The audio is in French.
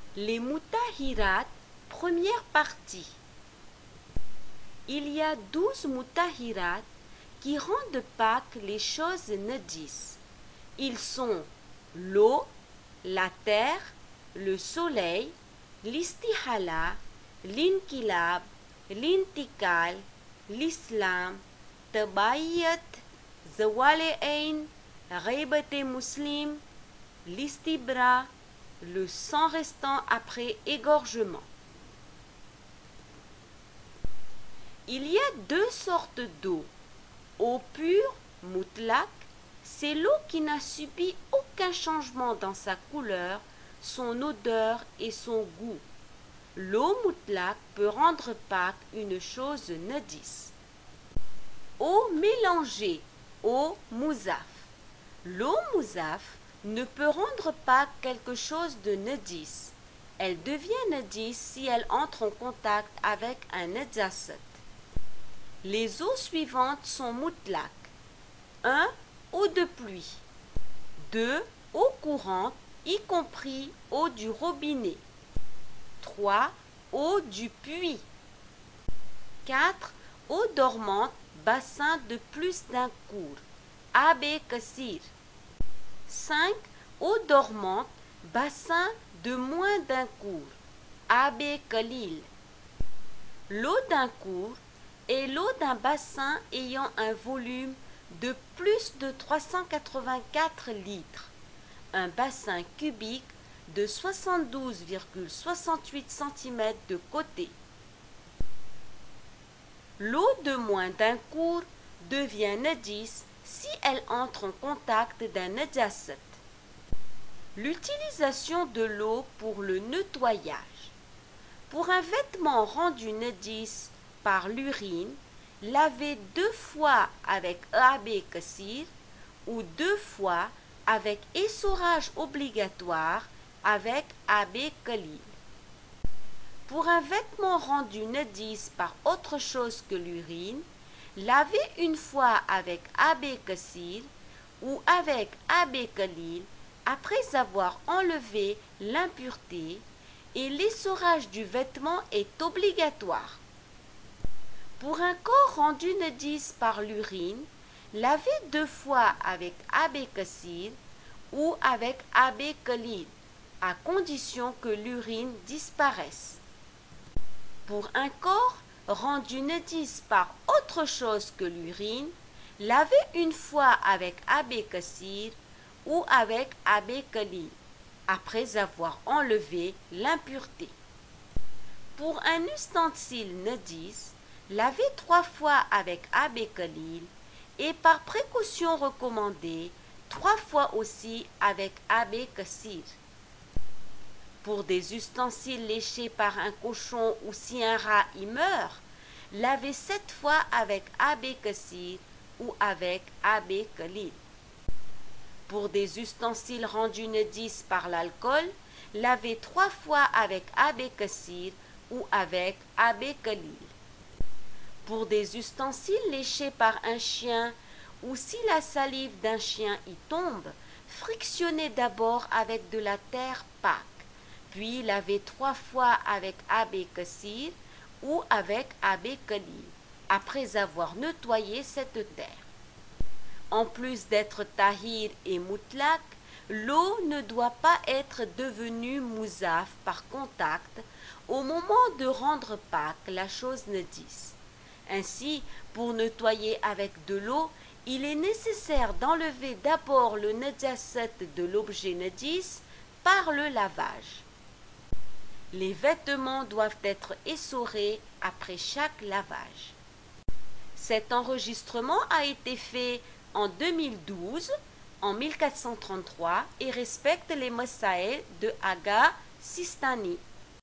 Les mutahirat, première partie. Il y a 12 mutahirat qui rendent Pâques les choses najis. Ils sont l'eau, la terre, le soleil, l'istihala, l'inkilab, l'intikal, l'islam, tabayyat, zawale ain, ghaibate muslim, l'istibra, le sang restant après égorgement. Il y a deux sortes d'eau. Eau pure, mutlaq, c'est l'eau qui n'a subi aucun changement dans sa couleur, son odeur et son goût. L'eau mutlaq peut rendre Pâques une chose najis. Eau mélangée, eau mouzaf. L'eau mouzaf ne peut rendre Pâques quelque chose de najis. Elle devient najis si elle entre en contact avec un najasat. Les eaux suivantes sont mutlaq. 1. Eau de pluie. 2. Eau courante, y compris eau du robinet. 3. Eau du puits. 4. Eau dormante, bassin de plus d'un cours. Abé Kassir. 5. Eau dormante, bassin de moins d'un cours. Abé Khalil. L'eau d'un cours est l'eau d'un bassin ayant un volume de plus de 384 litres, un bassin cubique de 72,68 cm de côté. L'eau de moins d'un cours devient najis si elle entre en contact d'un najasat. L'utilisation de l'eau pour le nettoyage. Pour un vêtement rendu najis par l'urine, laver 2 fois avec Abé Kassir ou 2 fois avec essorage obligatoire avec Abé Khalil. Pour un vêtement rendu najis par autre chose que l'urine, laver 1 fois avec Abé Kassir ou avec Abé Khalil après avoir enlevé l'impureté, et l'essorage du vêtement est obligatoire. Pour un corps rendu najis par l'urine, laver 2 fois avec Abé Kassir ou avec Abé Khalil, à condition que l'urine disparaisse. Pour un corps rendu najis par autre chose que l'urine, laver 1 fois avec Abé Kassir ou avec Abé Khalil, après avoir enlevé l'impureté. Pour un ustensile najis, laver 3 fois avec Abé Khalil et par précaution recommandée 3 fois aussi avec Abé Kassir. Pour des ustensiles léchés par un cochon ou si un rat y meurt, laver 7 fois avec Abé Kassir ou avec Abé Khalil. Pour des ustensiles rendus najis par l'alcool, laver 3 fois avec Abé Kassir ou avec Abé Khalil. Pour des ustensiles léchés par un chien ou si la salive d'un chien y tombe, frictionnez d'abord avec de la terre Pâques, puis lavez 3 fois avec Abé Kassir ou avec Abé Khalil, après avoir nettoyé cette terre. En plus d'être tahir et mutlaq, l'eau ne doit pas être devenue mouzaf par contact au moment de rendre Pâques la chose najis. Ainsi, pour nettoyer avec de l'eau, il est nécessaire d'enlever d'abord le najasat de l'objet najis par le lavage. Les vêtements doivent être essorés après chaque lavage. Cet enregistrement a été fait en 2012, en 1433, et respecte les masaïl de Aga Sistani.